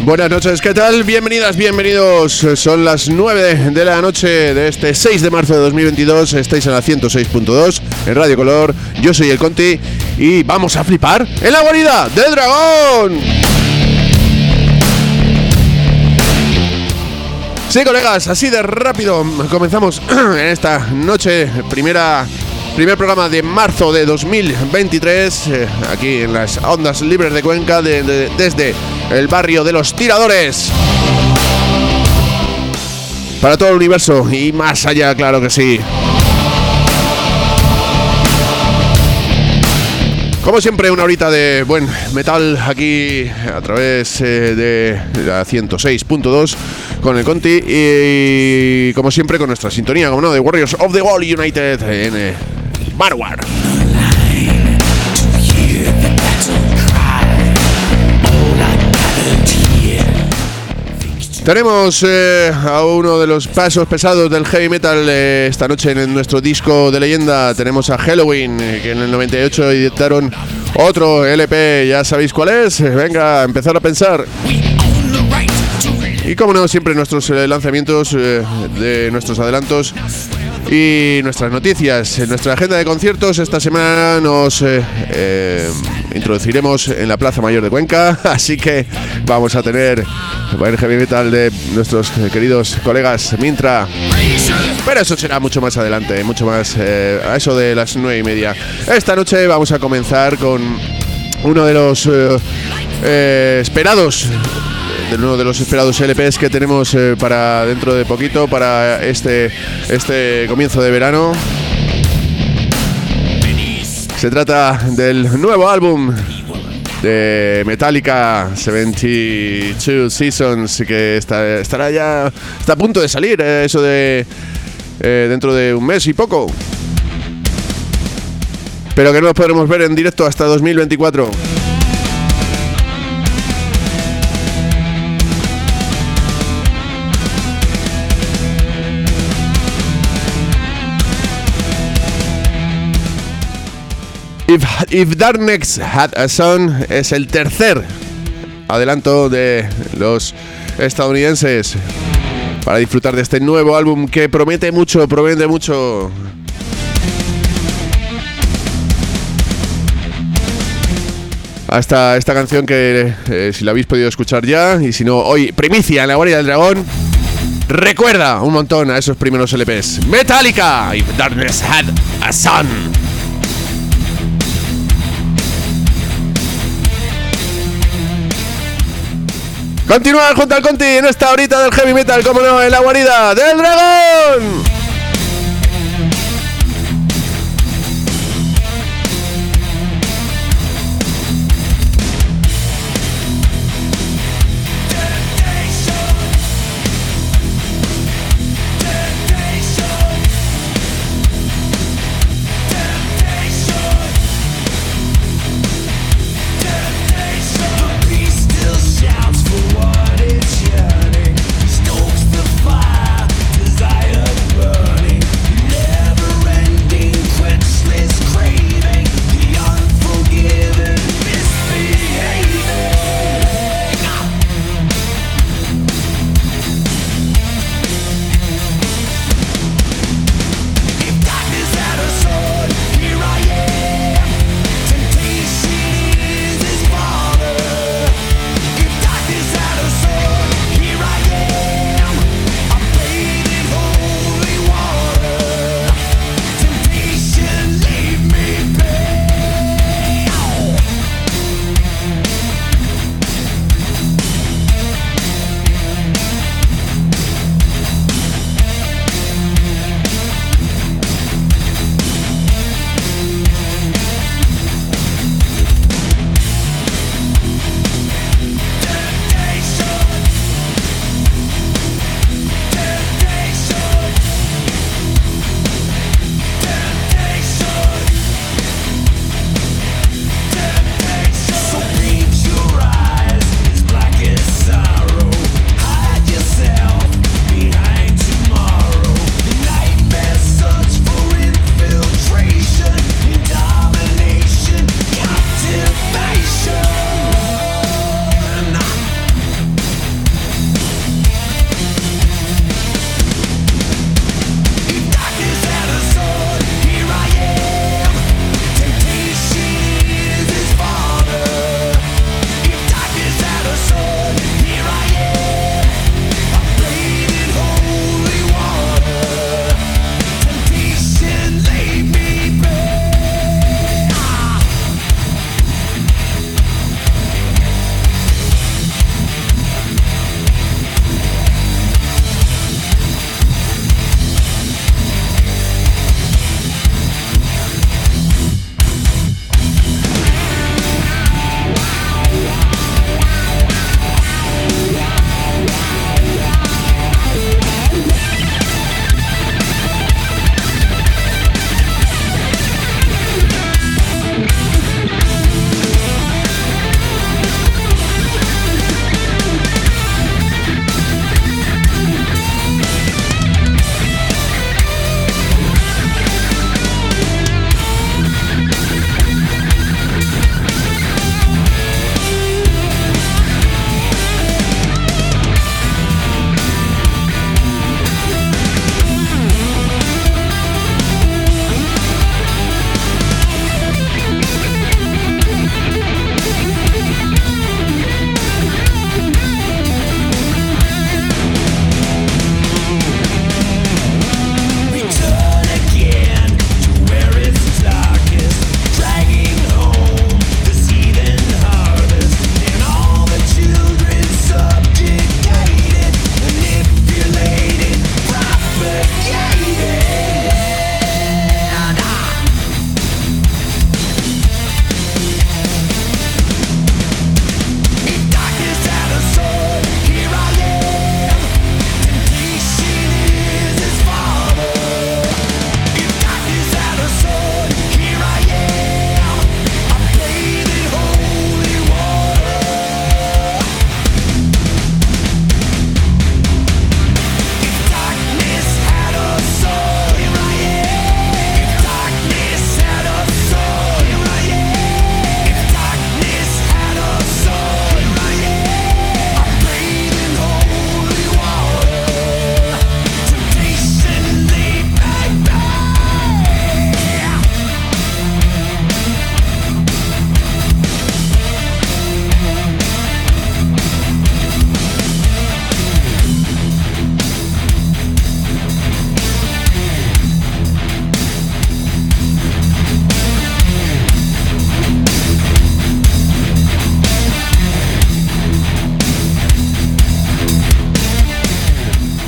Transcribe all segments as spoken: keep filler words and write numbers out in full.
Buenas noches, ¿qué tal? Bienvenidas, bienvenidos. Son las nueve de la noche de este seis de marzo de dos mil veintidós. Estáis en la ciento seis punto dos en Radio Color. Yo soy el Conti y vamos a flipar en la guarida del dragón. Sí, colegas, así de rápido comenzamos en esta noche, primera, primer programa de marzo de dos mil veintitrés, eh, aquí en las ondas libres de Cuenca, de, de, desde el barrio de Los Tiradores. Para todo el universo y más allá, claro que sí. Como siempre, una horita de buen metal aquí a través eh, de la ciento seis punto dos con el Conti y, como siempre, con nuestra sintonía, como no, de Warriors of the Wall United en eh, Manowar. Tenemos eh, a uno de los pasos pesados del heavy metal eh, esta noche en nuestro disco de leyenda. Tenemos a Helloween, eh, que en el noventa y ocho editaron otro L P. ¿Ya sabéis cuál es? Venga, a empezar a pensar. Y como no, siempre nuestros eh, lanzamientos, eh, de nuestros adelantos y nuestras noticias. En nuestra agenda de conciertos esta semana nos eh, eh, introduciremos en la Plaza Mayor de Cuenca, así que vamos a tener el heavy metal de nuestros queridos colegas Mintra, pero eso será mucho más adelante, mucho más eh, a eso de las nueve y media. Esta noche vamos a comenzar con uno de los eh, eh, esperados de uno de los esperados L Pes que tenemos eh, para dentro de poquito, para este, este comienzo de verano. Se trata del nuevo álbum de Metallica, setenta y dos Seasons, que está, estará ya, está a punto de salir, eh, eso de eh, dentro de un mes y poco, pero que no nos podremos ver en directo hasta dos mil veinticuatro. If, If Darkness Had a Son es el tercer adelanto de los estadounidenses para disfrutar de este nuevo álbum que promete mucho, promete mucho. Hasta esta canción que eh, si la habéis podido escuchar ya, y si no, hoy primicia en la Guardia del Dragón, recuerda un montón a esos primeros L Pes. Metallica, If Darkness Had a Son. Continuar junto al Conti en esta horita del heavy metal, como no, en la guarida del dragón. Fire, desire burns.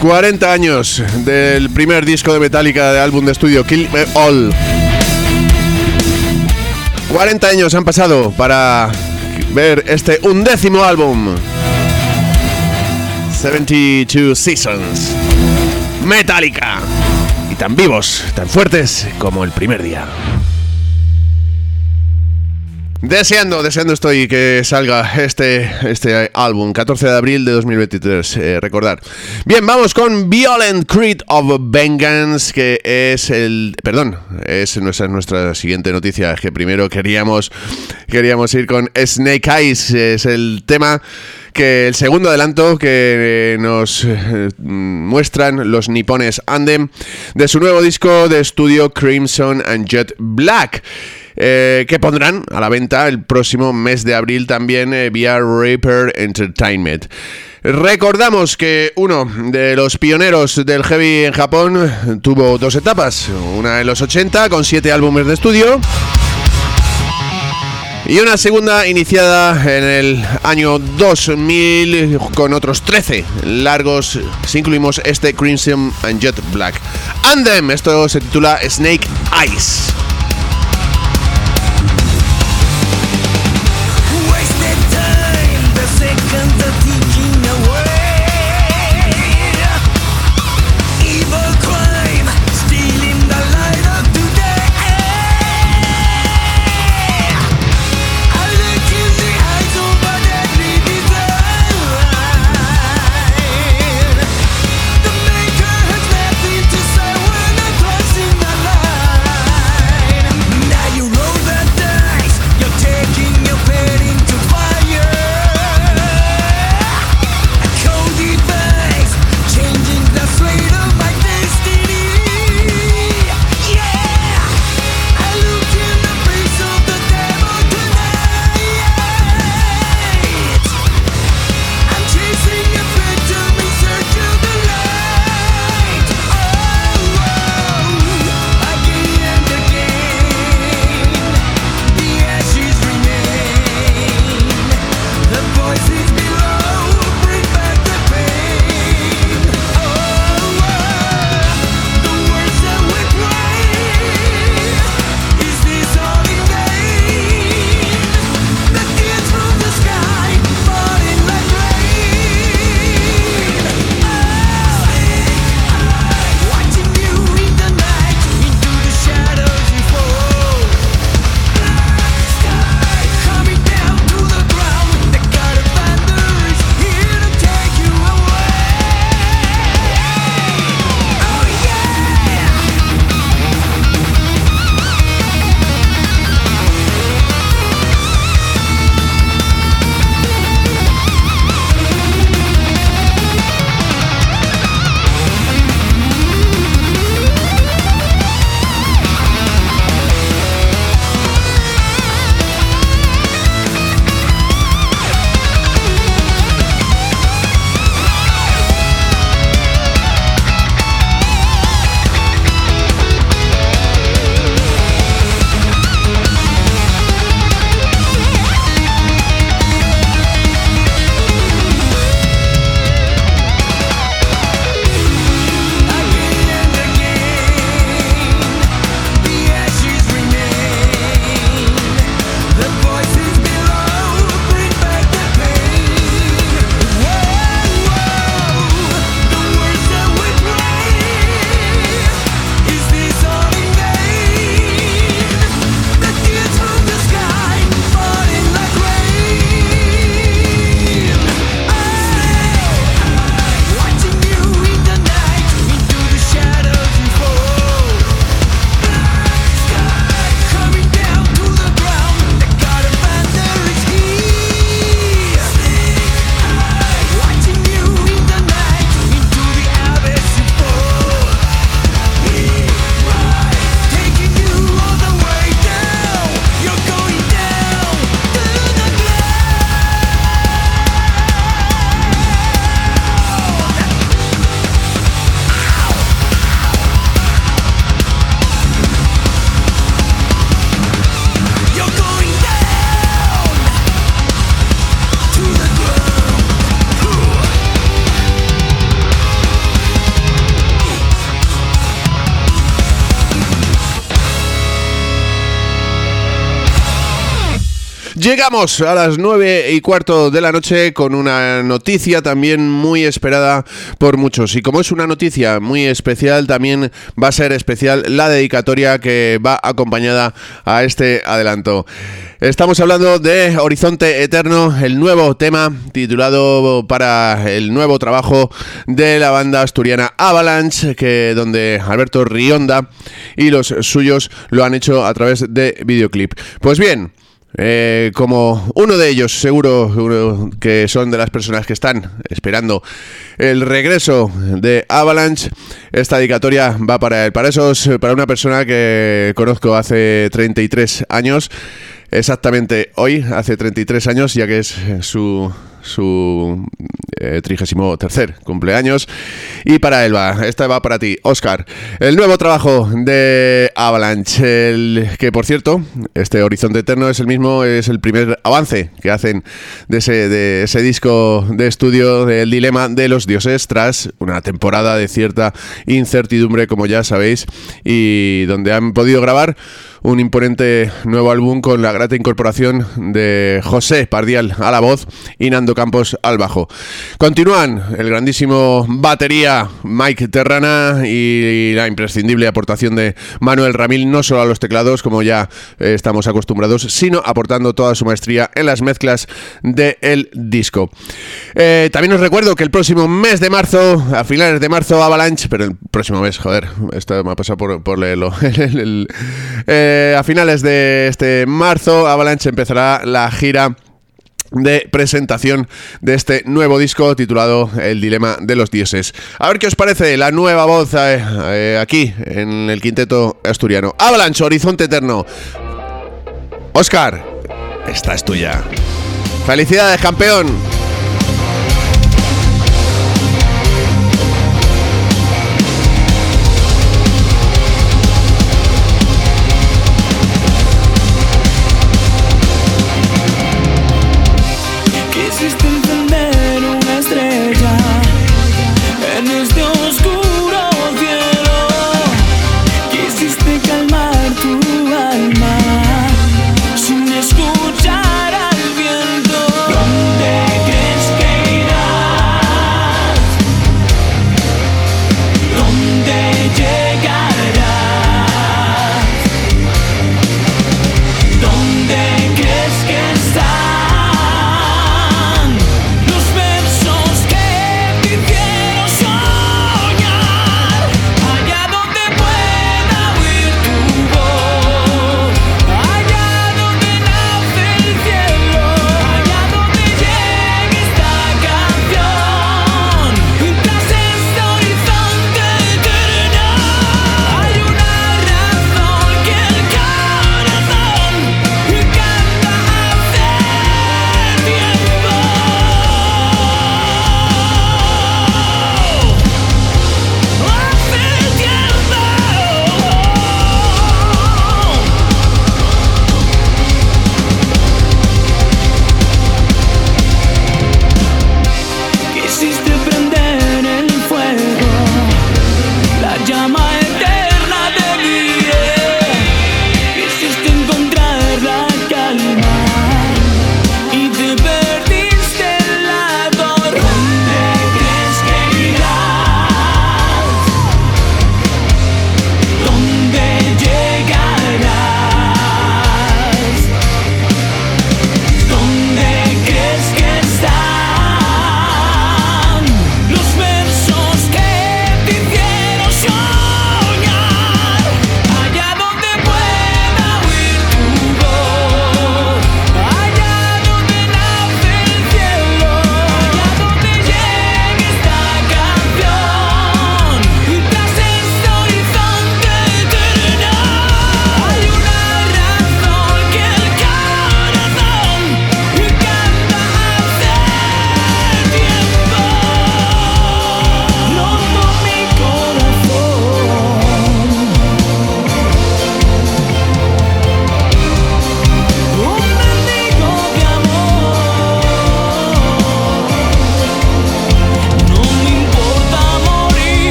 cuarenta años del primer disco de Metallica de álbum de estudio Kill Em All. cuarenta años han pasado para ver este undécimo álbum. setenta y dos Seasons. Metallica. Y tan vivos, tan fuertes como el primer día. Deseando, deseando estoy que salga este, este álbum, catorce de abril de dos mil veintitrés, eh, recordar. Bien, vamos con Violent Creed of Vengeance, que es el... Perdón, es nuestra, nuestra siguiente noticia, que primero queríamos, queríamos ir con Snake Eyes, es el tema... que el segundo adelanto que nos eh, muestran los nipones Andem de su nuevo disco de estudio Crimson and Jet Black, eh, que pondrán a la venta el próximo mes de abril también eh, vía Reaper Entertainment. Recordamos que uno de los pioneros del heavy en Japón tuvo dos etapas, una en los ochenta con siete álbumes de estudio y una segunda iniciada en el año dos mil con otros trece largos, si incluimos este Crimson and Jet Black. Andem, esto se titula Snake Eyes. The maker has nothing to say when I'm crossing the line. Llegamos a las nueve y cuarto de la noche con una noticia también muy esperada por muchos. Y como es una noticia muy especial, también va a ser especial la dedicatoria que va acompañada a este adelanto. Estamos hablando de Horizonte Eterno, el nuevo tema titulado para el nuevo trabajo de la banda asturiana Avalanche, que donde Alberto Rionda y los suyos lo han hecho a través de videoclip. Pues bien, Eh, como uno de ellos, seguro uno que son de las personas que están esperando el regreso de Avalanche, esta dedicatoria va para él, para esos, para una persona que conozco hace treinta y tres años, exactamente hoy, hace treinta y tres años, ya que es su su eh, trigésimo tercer cumpleaños. Y para él va, esta va para ti, Óscar, el nuevo trabajo de Avalanche, el que por cierto, este Horizonte Eterno es el mismo, es el primer avance que hacen de ese, de ese disco de estudio del Dilema de los Dioses, tras una temporada de cierta incertidumbre, como ya sabéis, y donde han podido grabar un imponente nuevo álbum con la grata incorporación de José Pardial a la voz y Nando Campos al bajo. Continúan el grandísimo batería Mike Terrana y la imprescindible aportación de Manuel Ramil, no solo a los teclados, como ya eh, estamos acostumbrados, sino aportando toda su maestría en las mezclas del disco. Eh, también os recuerdo que el próximo mes de marzo, a finales de marzo, Avalanche, pero el próximo mes, joder, esto me ha pasado por, por leerlo, el, el, eh, a finales de este marzo, Avalanche empezará la gira de presentación de este nuevo disco titulado El Dilema de los Dioses. A ver qué os parece la nueva voz eh, eh, aquí en el quinteto asturiano. Avalanche, Horizonte Eterno. Óscar, esta es tuya. ¡Felicidades, campeón! Escuchar al viento, donde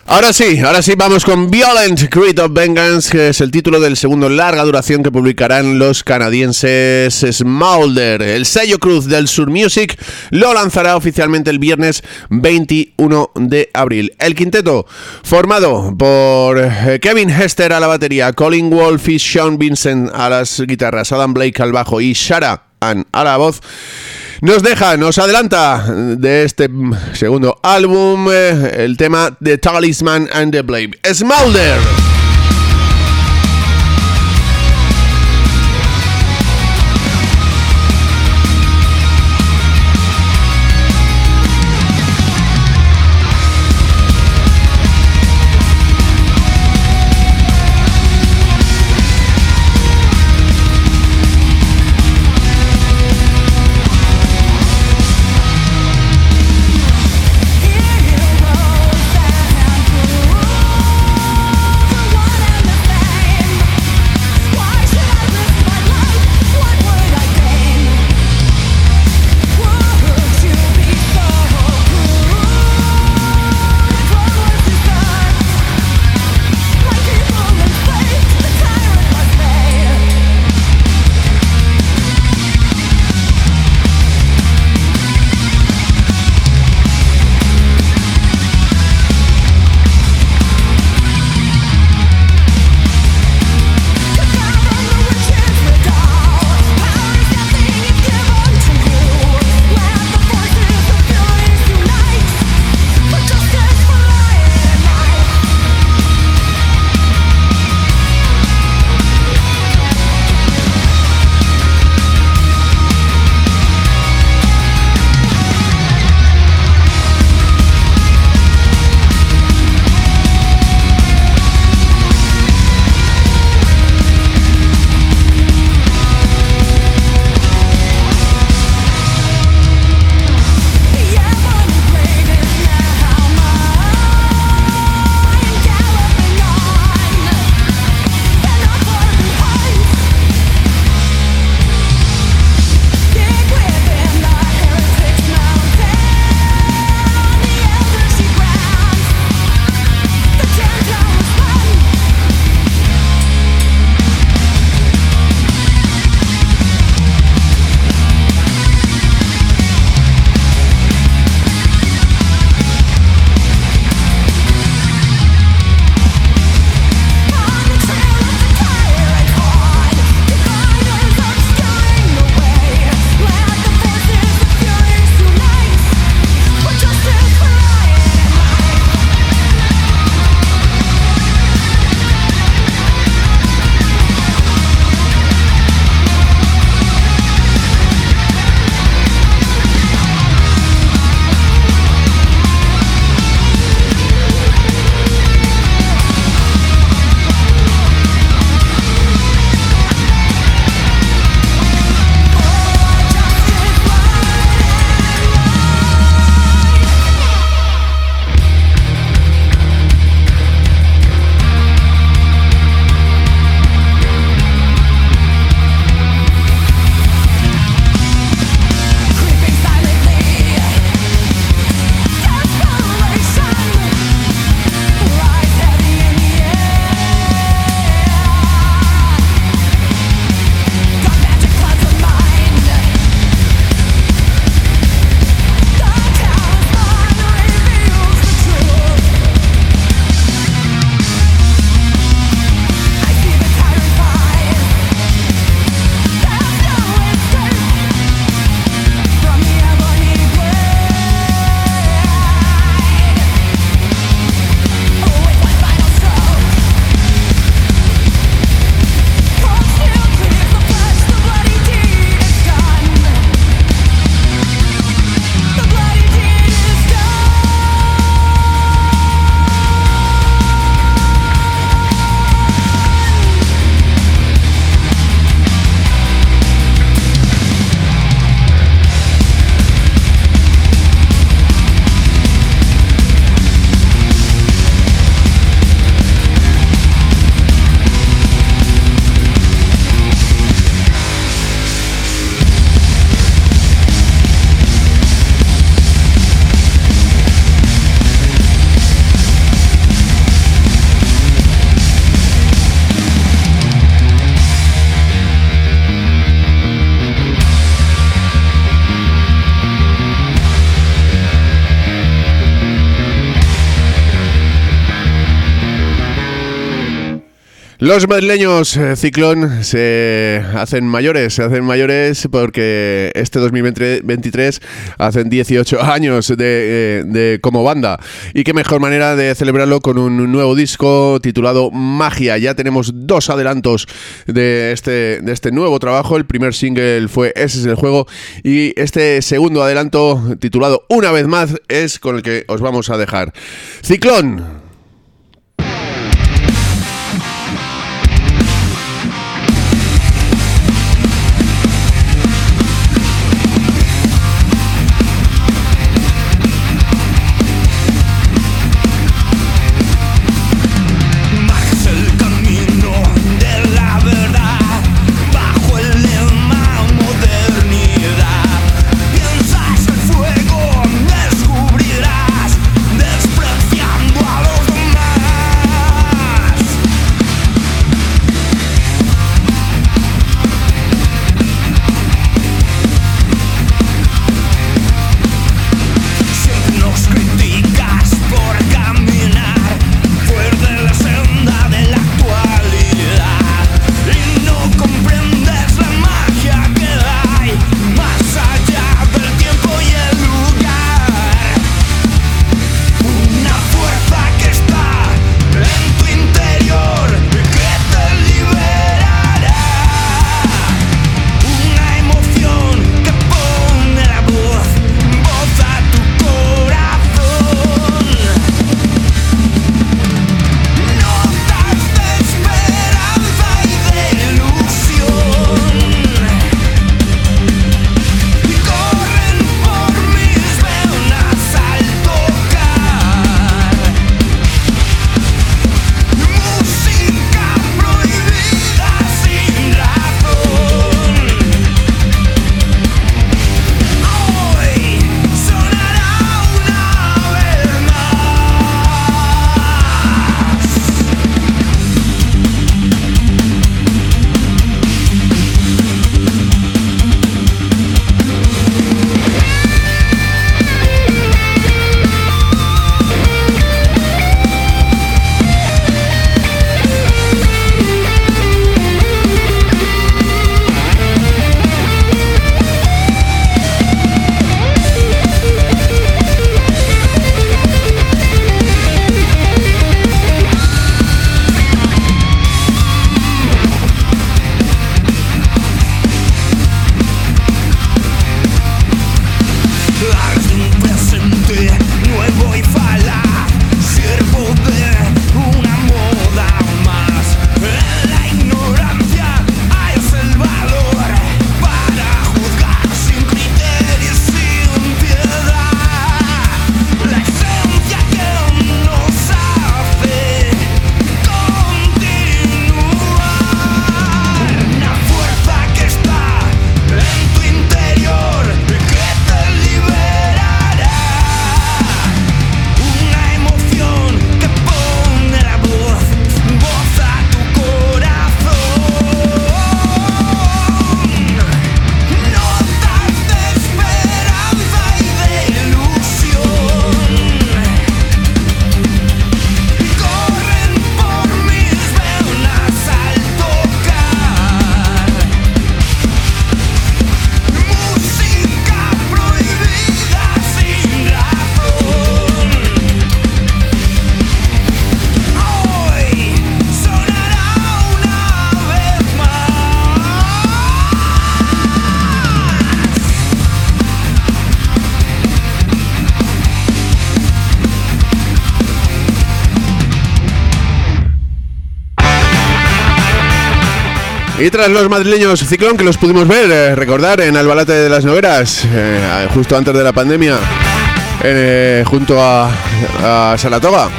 Ahora sí, ahora sí vamos con Violent Creed of Vengeance, que es el título del segundo larga duración que publicarán los canadienses Smolder. El sello Cruz del Sur Music lo lanzará oficialmente el viernes veintiuno de abril. El quinteto, formado por Kevin Hester a la batería, Colin Wolf y Sean Vincent a las guitarras, Adam Blake al bajo y Shara Ann a la voz, nos deja, nos adelanta de este segundo álbum eh, el tema The Talisman and the Blade. Smolder. Heroes that have Los madrileños eh, Ciclón se hacen mayores, se hacen mayores porque este dos mil veintitrés hacen dieciocho años de, eh, de como banda. Y qué mejor manera de celebrarlo con un nuevo disco titulado Magia. Ya tenemos dos adelantos de este, de este nuevo trabajo. El primer single fue Ese es el juego y este segundo adelanto titulado Una vez más es con el que os vamos a dejar. Ciclón. Y tras los madrileños Ciclón, que los pudimos ver, eh, recordar, en Albalate de las Nogueras, eh, justo antes de la pandemia, eh, junto a, a Saratoga.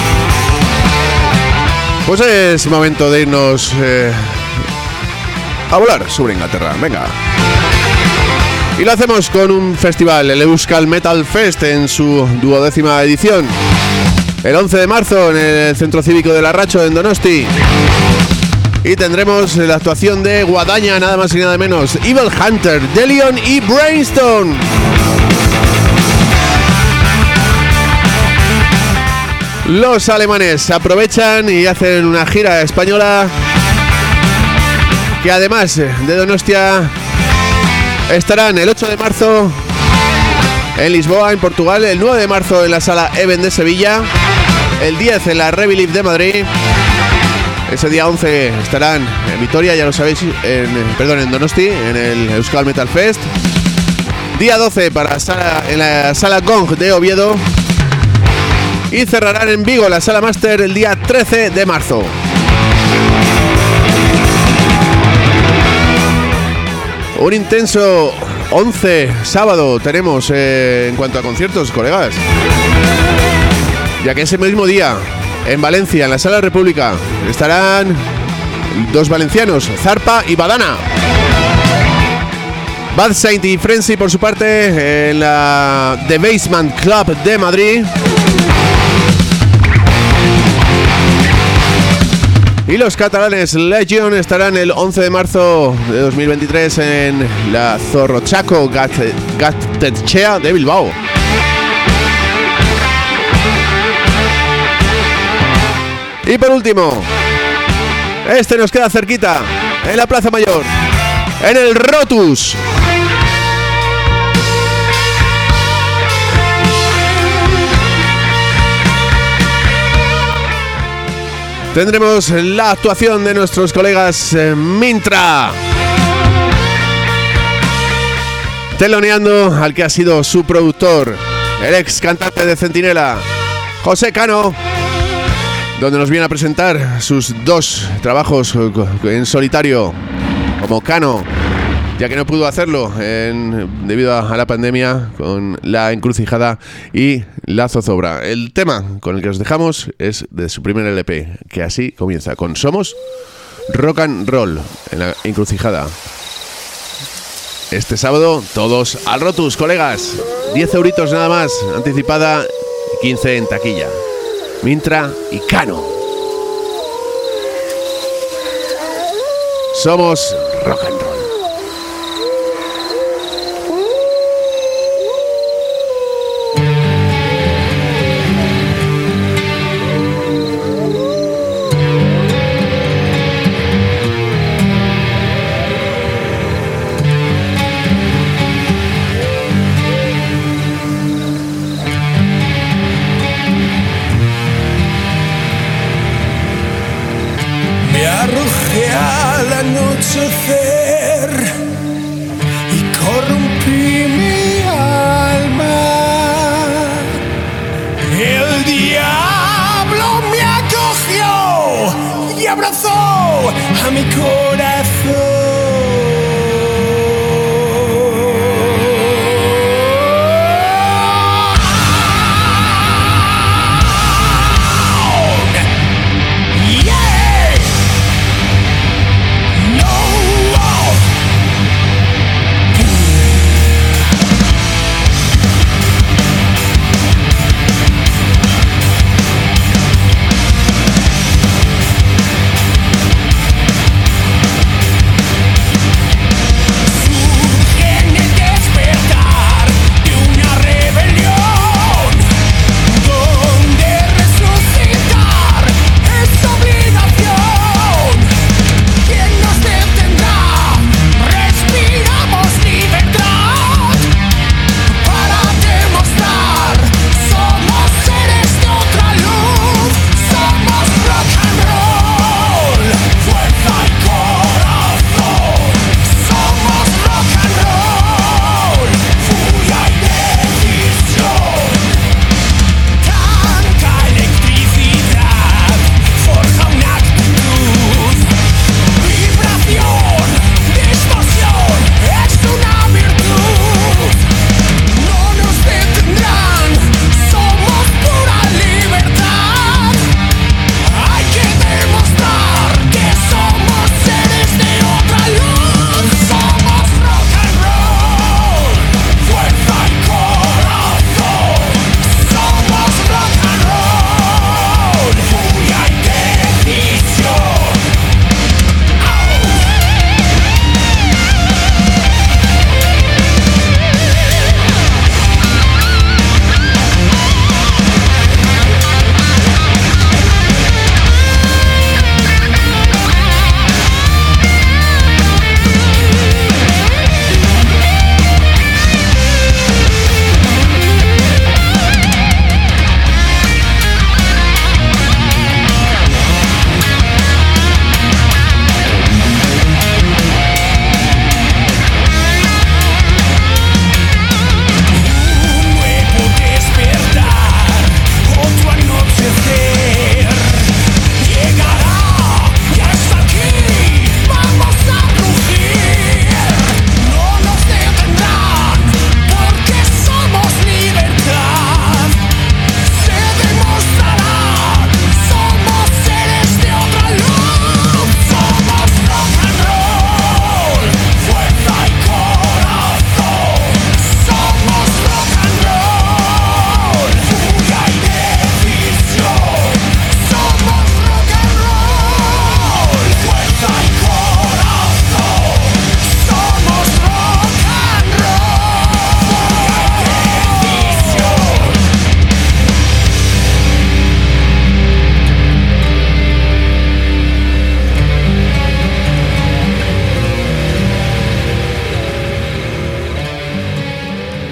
Pues es momento de irnos eh, a volar sobre Inglaterra. Venga. Y lo hacemos con un festival, el Euskal Metal Fest, en su duodécima edición. El once de marzo en el Centro Cívico de Larracho, en Donosti. Y tendremos la actuación de Guadaña, nada más y nada menos, Evil Hunter, Delion y Brainstorm. Los alemanes aprovechan y hacen una gira española que además de Donostia estarán el ocho de marzo en Lisboa, en Portugal, el nueve de marzo en la Sala Even de Sevilla, el diez en la Revilive de Madrid. Ese día once estarán en Vitoria, ya lo sabéis, en, perdón, en Donosti, en el Euskal Metal Fest. Día doce para sala, en la Sala Gong de Oviedo. Y cerrarán en Vigo la Sala Master el día trece de marzo. Un intenso once sábado tenemos eh, en cuanto a conciertos, colegas. Ya que ese mismo día, en Valencia, en la Sala República, estarán dos valencianos, Zarpa y Badana. Bad Saint y Frenzy, por su parte, en la The Basement Club de Madrid. Y los catalanes Legion estarán el once de marzo de dos mil veintitrés en la Zorrochaco Gaztetxea de Bilbao. Y por último, este nos queda cerquita, en la Plaza Mayor, en el Rotus. Tendremos la actuación de nuestros colegas eh, Mintra, teloneando al que ha sido su productor, el ex cantante de Centinela, José Cano, donde nos viene a presentar sus dos trabajos en solitario como Cano, ya que no pudo hacerlo en, debido a, a la pandemia, con La Encrucijada y La Zozobra. El tema con el que os dejamos es de su primer L P, que así comienza, con Somos Rock and Roll en La Encrucijada. Este sábado, todos al Rotus, colegas. diez euritos nada más, anticipada, quince en taquilla. Mintra y Cano. Somos Rock and Roll. Y corrompí mi alma. El diablo me acogió y abrazó a mi corazón.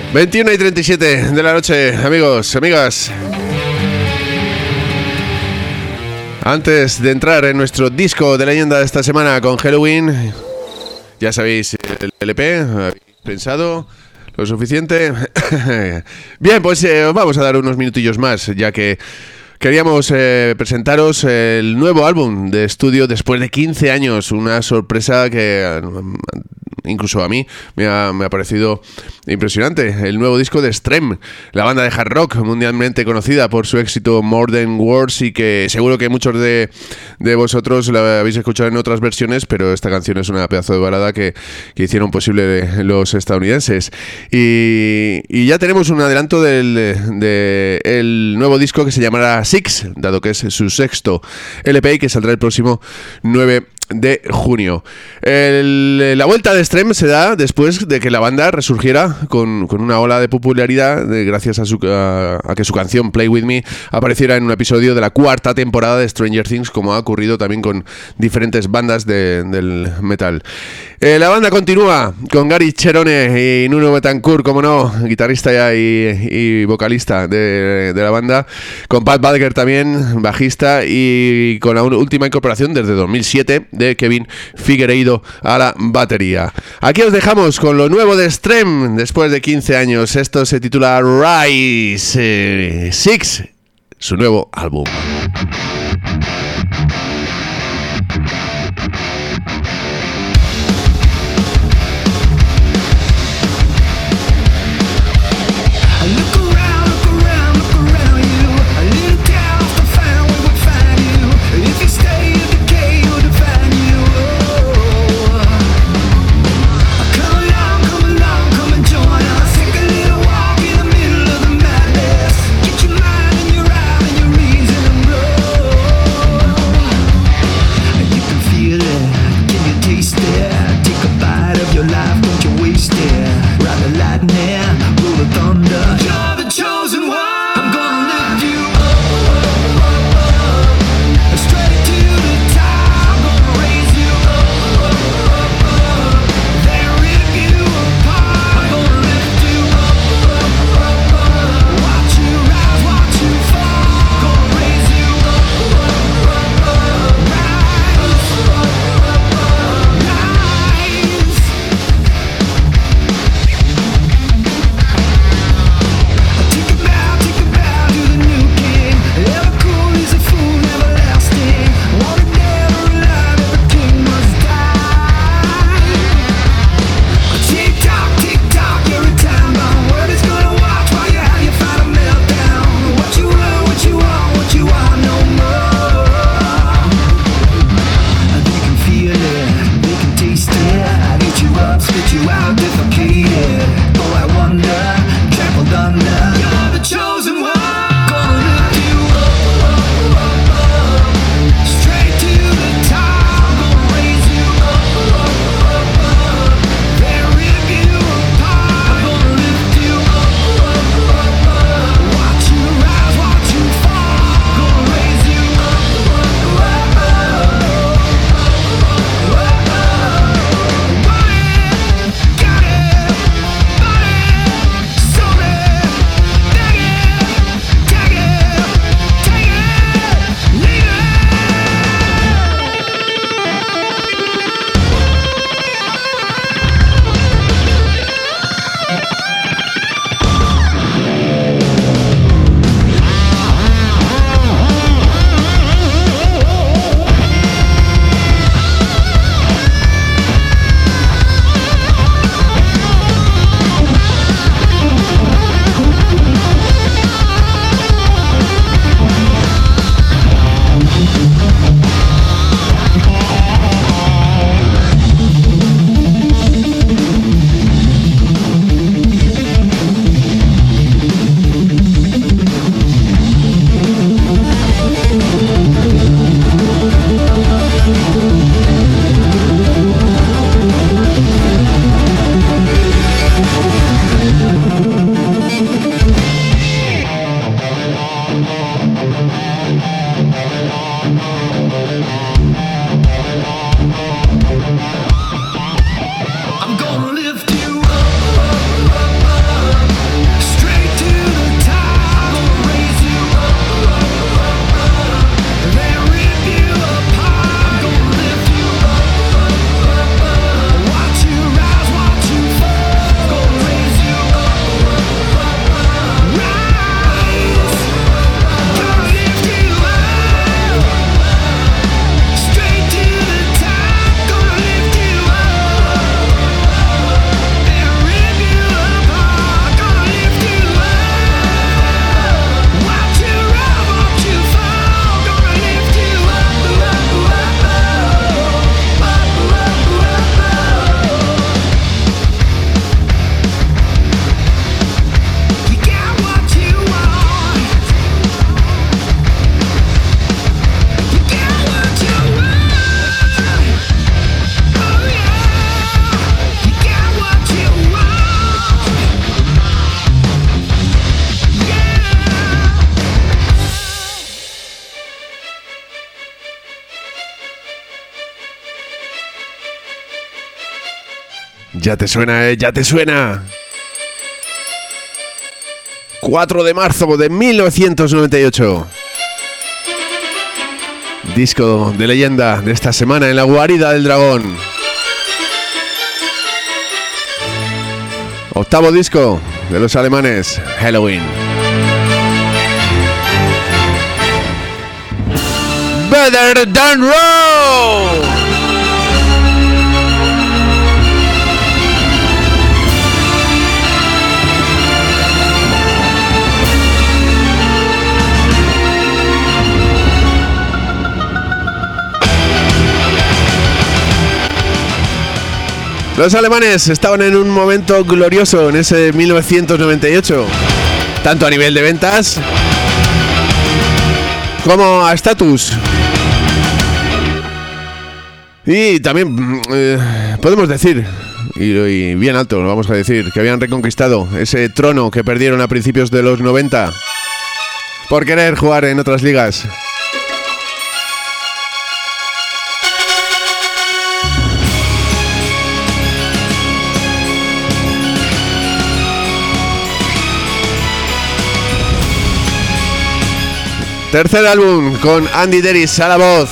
veintiuna y treinta y siete de la noche, amigos, amigas. Antes de entrar en nuestro disco de leyenda de esta semana con Helloween, ya sabéis, el L P, ¿habéis pensado lo suficiente? Bien, pues eh, vamos a dar unos minutillos más, ya que queríamos eh, presentaros el nuevo álbum de estudio después de quince años, una sorpresa que incluso a mí me ha, me ha parecido impresionante. El nuevo disco de Strem, la banda de hard rock mundialmente conocida por su éxito More Than Words, y que seguro que muchos de, de vosotros la habéis escuchado en otras versiones, pero esta canción es una pedazo de balada que, que hicieron posible los estadounidenses. Y, y ya tenemos un adelanto del de, el nuevo disco, que se llamará Six, dado que es su sexto L P y que saldrá el próximo nueve de junio. El, la vuelta de Strem se da después de que la banda resurgiera con, con una ola de popularidad de, gracias a, su, a, a que su canción Play With Me apareciera en un episodio de la cuarta temporada de Stranger Things, como ha ocurrido también con diferentes bandas de, del metal. Eh, la banda continúa con Gary Cherone y Nuno Betancourt, como no, guitarrista y, y vocalista de, de la banda, con Pat Badger también, bajista, y con la última incorporación desde dos mil siete de Kevin Figueiredo a la batería. Aquí os dejamos con lo nuevo de Strem después de quince años. Esto se titula Rise eh, Six, su nuevo álbum. Get your mind and your eye and your reason and blow. Ya te suena, ¿eh? Ya te suena. cuatro de marzo de mil novecientos noventa y ocho. Disco de leyenda de esta semana en la guarida del dragón. Octavo disco de los alemanes, Helloween. Better Than Raw. Los alemanes estaban en un momento glorioso en ese mil novecientos noventa y ocho, tanto a nivel de ventas como a estatus. Y también eh, podemos decir, y, y bien alto lo vamos a decir, que habían reconquistado ese trono que perdieron a principios de los noventa por querer jugar en otras ligas. Tercer álbum con Andy Deris a la voz,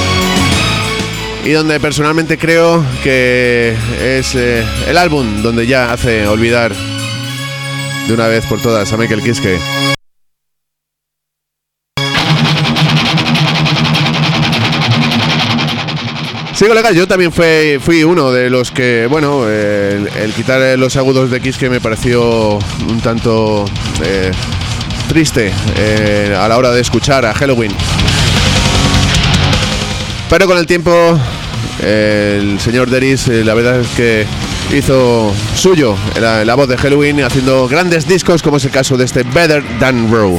y donde personalmente creo que es eh, el álbum donde ya hace olvidar de una vez por todas a Michael Kiske. Sí, colegas, yo también fui, fui uno de los que, bueno, eh, el, el quitar los agudos de Kiske me pareció un tanto... Eh, triste eh, a la hora de escuchar a Helloween, pero con el tiempo eh, el señor Deris eh, la verdad es que hizo suyo la, la voz de Helloween, haciendo grandes discos como es el caso de este Better Than Raw.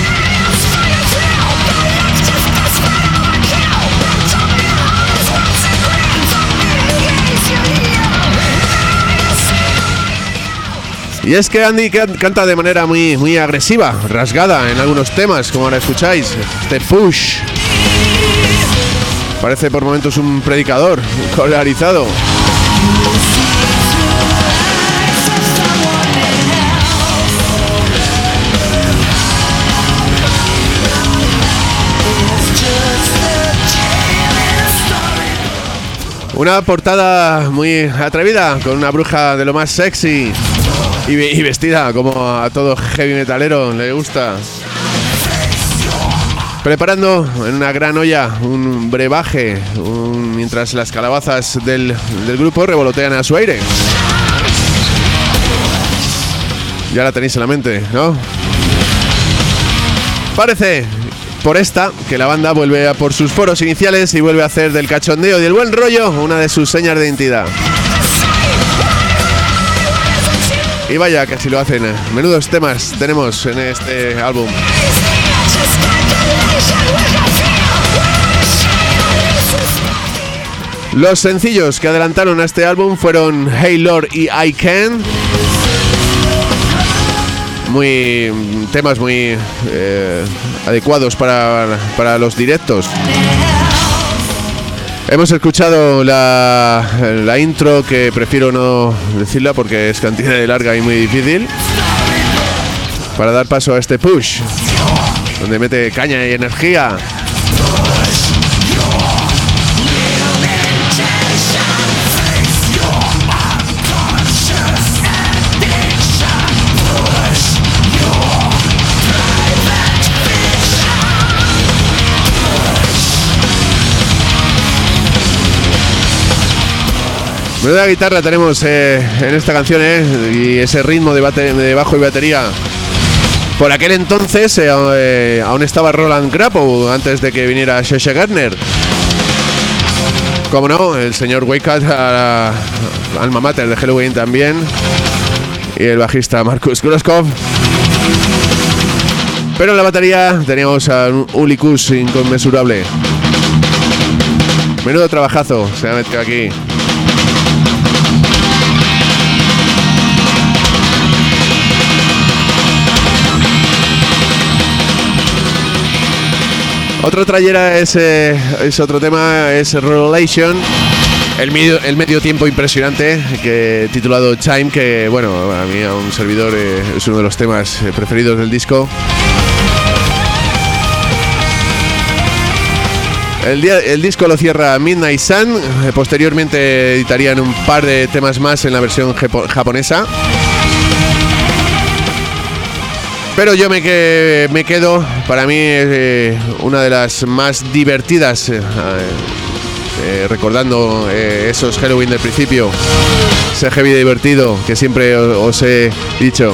Y es que Andy canta de manera muy, muy agresiva, rasgada en algunos temas, como ahora escucháis. Este Push parece por momentos un predicador polarizado. Una portada muy atrevida, con una bruja de lo más sexy y, y vestida como a todo heavy metalero le gusta. Preparando en una gran olla un brebaje, un, mientras las calabazas del, del grupo revolotean a su aire. Ya la tenéis en la mente, ¿no? Parece... por esta, que la banda vuelve a por sus foros iniciales y vuelve a hacer del cachondeo y del buen rollo una de sus señas de identidad. Y vaya que así lo hacen. Menudos temas tenemos en este álbum. Los sencillos que adelantaron a este álbum fueron Hey Lord y I Can. Muy temas muy eh, adecuados para, para los directos. Hemos escuchado la, la intro, que prefiero no decirla porque es cantidad de larga y muy difícil, para dar paso a este Push, donde mete caña y energía. Menuda guitarra tenemos eh, en esta canción, eh, y ese ritmo de, bate- de bajo y batería. Por aquel entonces eh, eh, aún estaba Roland Grappow antes de que viniera Shesha Gardner. Como no, el señor Waycat, a la alma mater de Helloween también, y el bajista Markus Groskopf. Pero en la batería teníamos a un Uli Kuss inconmensurable. Menudo trabajazo se ha metido aquí. Otro trayera es, eh, es otro tema, es Relation, el medio, el medio tiempo impresionante que titulado Time, que bueno, a mí a un servidor eh, es uno de los temas preferidos del disco. El, día, el disco lo cierra Midnight Sun, eh, posteriormente editarían un par de temas más en la versión jepo, japonesa. Pero yo me, que, me quedo, para mí eh, una de las más divertidas, eh, eh, recordando eh, esos Helloween del principio, ese heavy divertido que siempre os, os he dicho.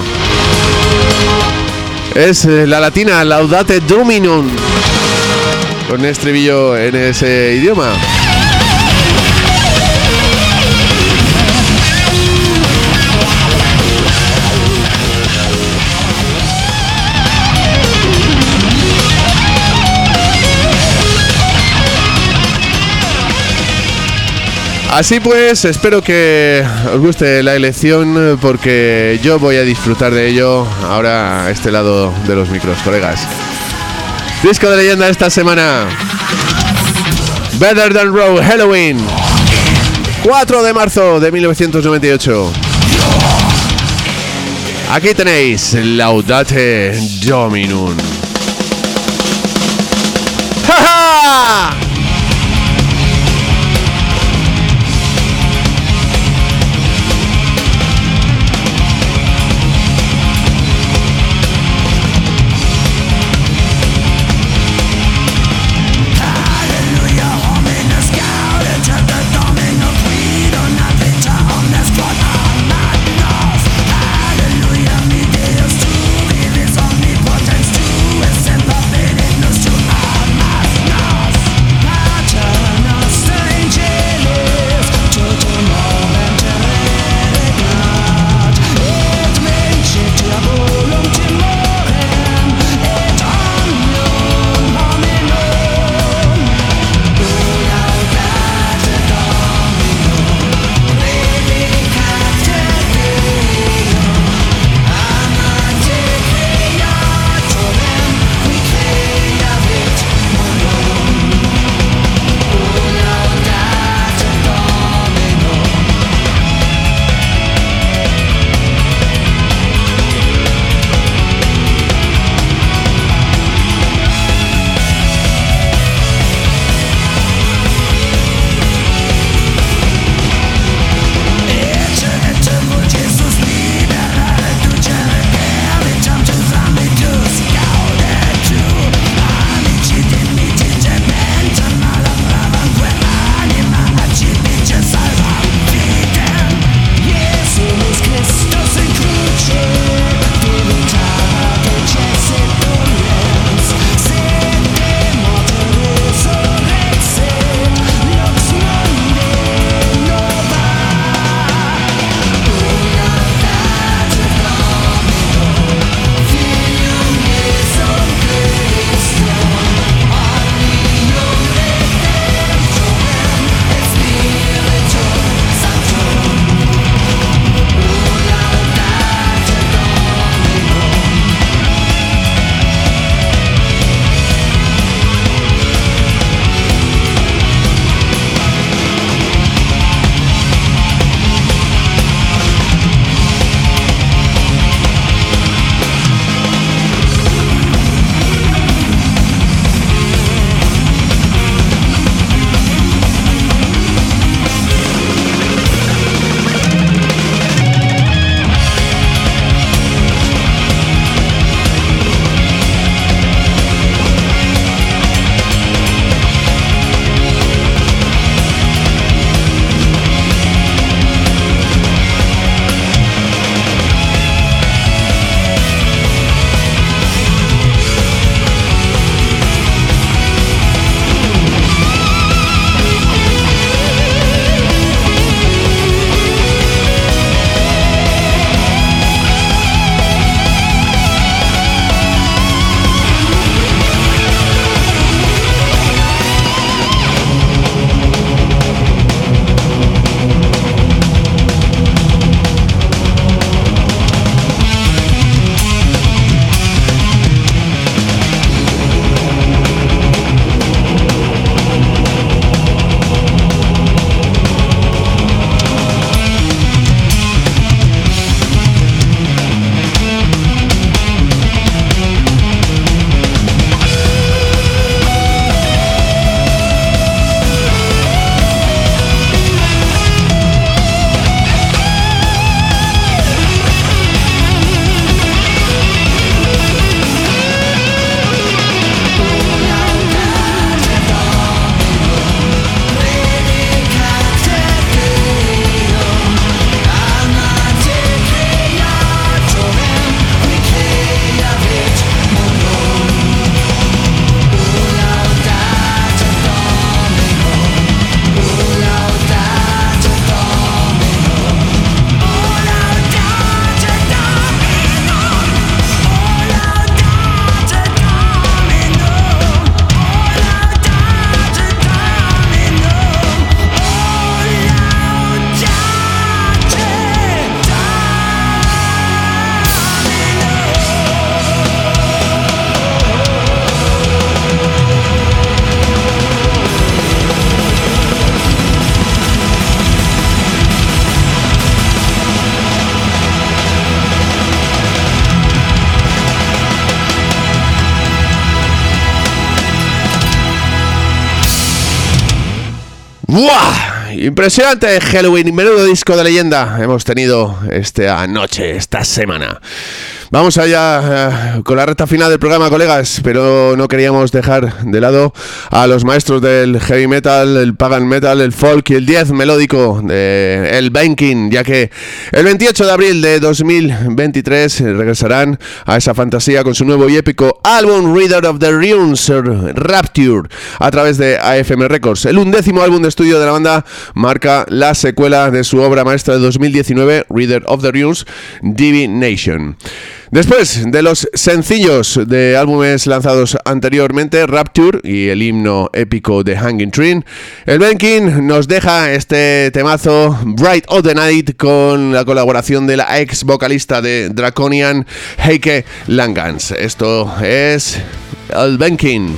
Es eh, la latina Laudate Dominum, con estribillo en ese idioma. Así pues, espero que os guste la elección, porque yo voy a disfrutar de ello ahora a este lado de los micros, colegas. Disco de leyenda esta semana: Better Than Raw, Helloween, cuatro de marzo de mil novecientos noventa y ocho. Aquí tenéis Laudate Dominum. ¡Ja, ja! Hallelujah, mi Deus, tu vives omnipotens, tu ¡Buah! Impresionante Helloween, menudo disco de leyenda hemos tenido esta noche, esta semana. Vamos allá uh, con la recta final del programa, colegas, pero no queríamos dejar de lado a los maestros del heavy metal, el pagan metal, el folk y el death melódico de el Banking, ya que el veintiocho de abril de dos mil veintitrés regresarán a esa fantasía con su nuevo y épico álbum Reader of the Runes, Rapture, a través de A F M Records. El undécimo álbum de estudio de la banda marca la secuela de su obra maestra de dos mil diecinueve, Reader of the Runes, Divination. Después de los sencillos de álbumes lanzados anteriormente, Rapture y el himno épico de Hanging Tree, el Banking nos deja este temazo Bright of the Night con la colaboración de la ex vocalista de Draconian, Heike Langans. Esto es el Banking.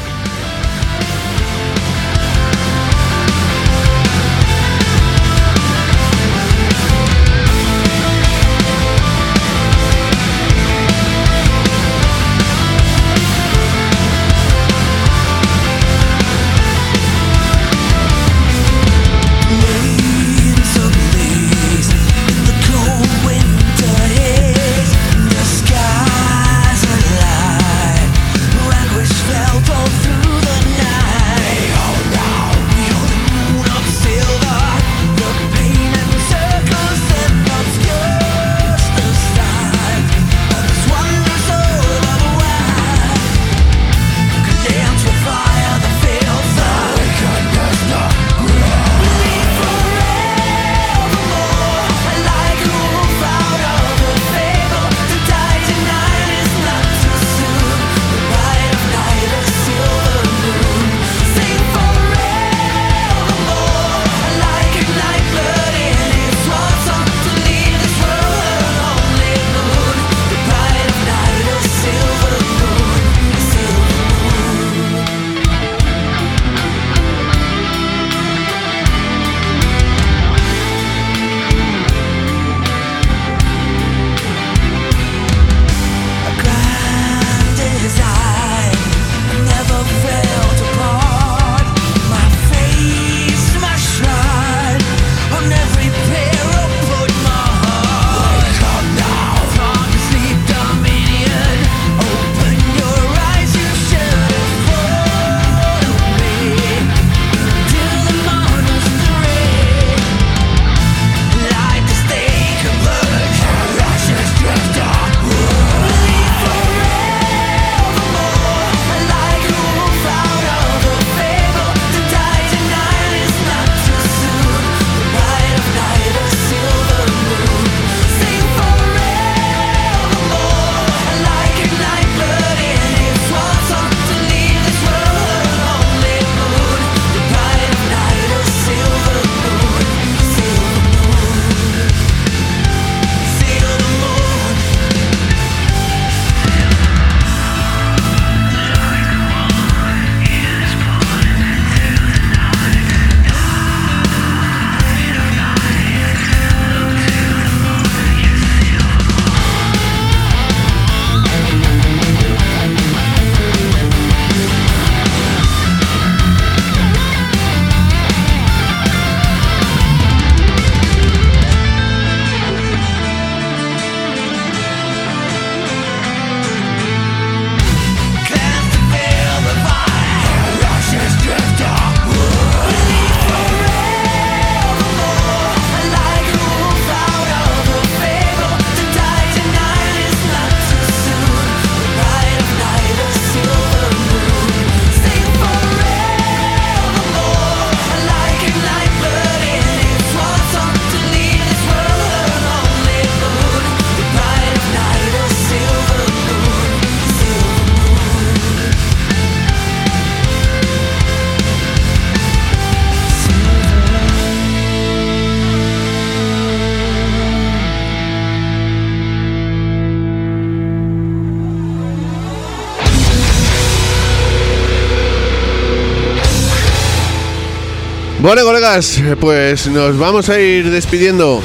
Bueno, colegas, pues nos vamos a ir despidiendo.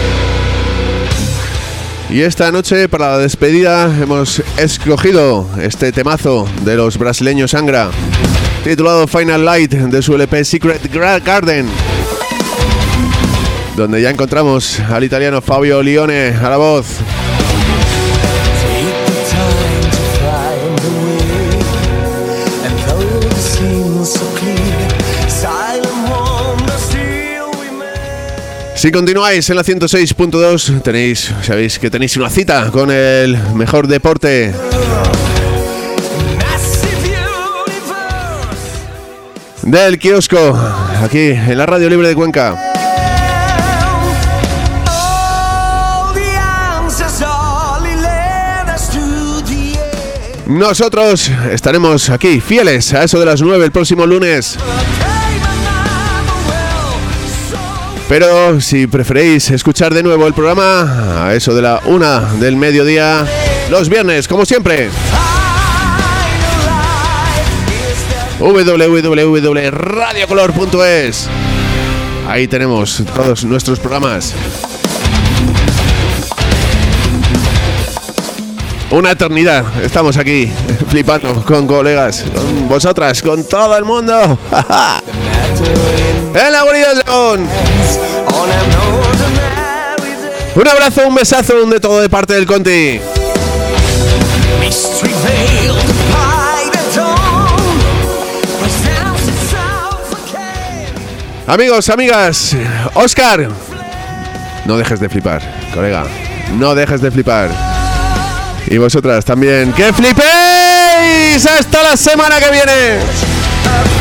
Y esta noche, para la despedida, hemos escogido este temazo de los brasileños Angra. titulado Final Light de su L P Secret Garden, donde ya encontramos al italiano Fabio Lione a la voz. Si continuáis en la ciento seis punto dos, tenéis, sabéis que tenéis una cita con el mejor deporte. Del kiosco, aquí en la Radio Libre de Cuenca. Nosotros estaremos aquí, fieles, a eso de las nueve el próximo lunes. Pero si preferéis escuchar de nuevo el programa, a eso de la una del mediodía, los viernes, como siempre. doble u doble u doble u punto radio color punto es. Ahí tenemos todos nuestros programas. Una eternidad. Estamos aquí flipando con colegas, con vosotras, con todo el mundo. En la Guarida del León. Un abrazo, un besazo, un de todo de parte del Conti. Amigos, amigas, Óscar, no dejes de flipar, colega, no dejes de flipar. Y vosotras también, ¡que flipéis! ¡Hasta la semana que viene!